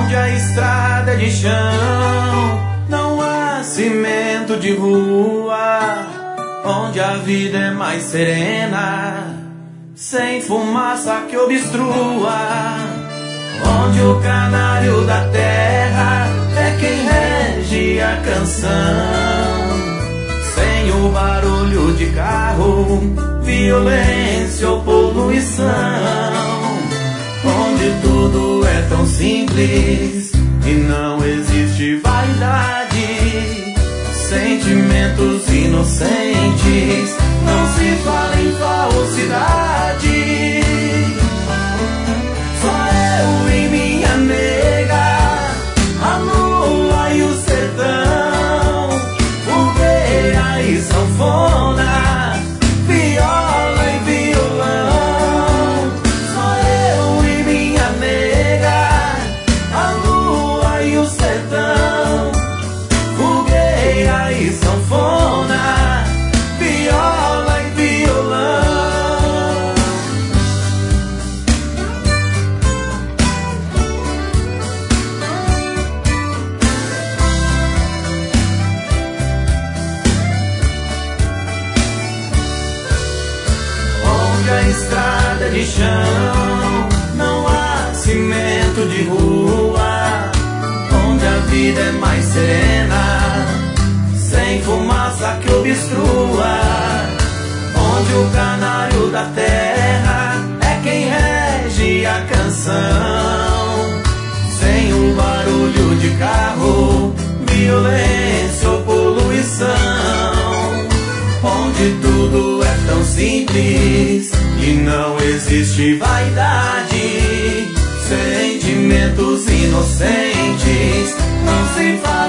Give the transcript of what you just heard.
onde a estrada é de chão, não há cimento de rua, onde a vida é mais serena, sem fumaça que obstrua, onde o canário da terra é quem rege a canção, sem o barulho de carro, violência ou poluição, onde tudo é tão simples e não existe vaidade, sentimentos inocentes, não se fala em falsidade. Só eu e minha nega, a lua e o sertão, fogueira e sanfona, viola e violão. Só eu e minha nega, a lua e o sertão, fogueira e sanfona, viola e violão. Onde a estrada é de chão, não há cimento de rua, onde a vida é mais serena, sem fumaça que obstrua, onde o canário da terra é quem rege a canção, sem o barulho de carro, violência ou poluição, onde tudo é tão simples e não existe vaidade, sentimentos inocentes, não se faz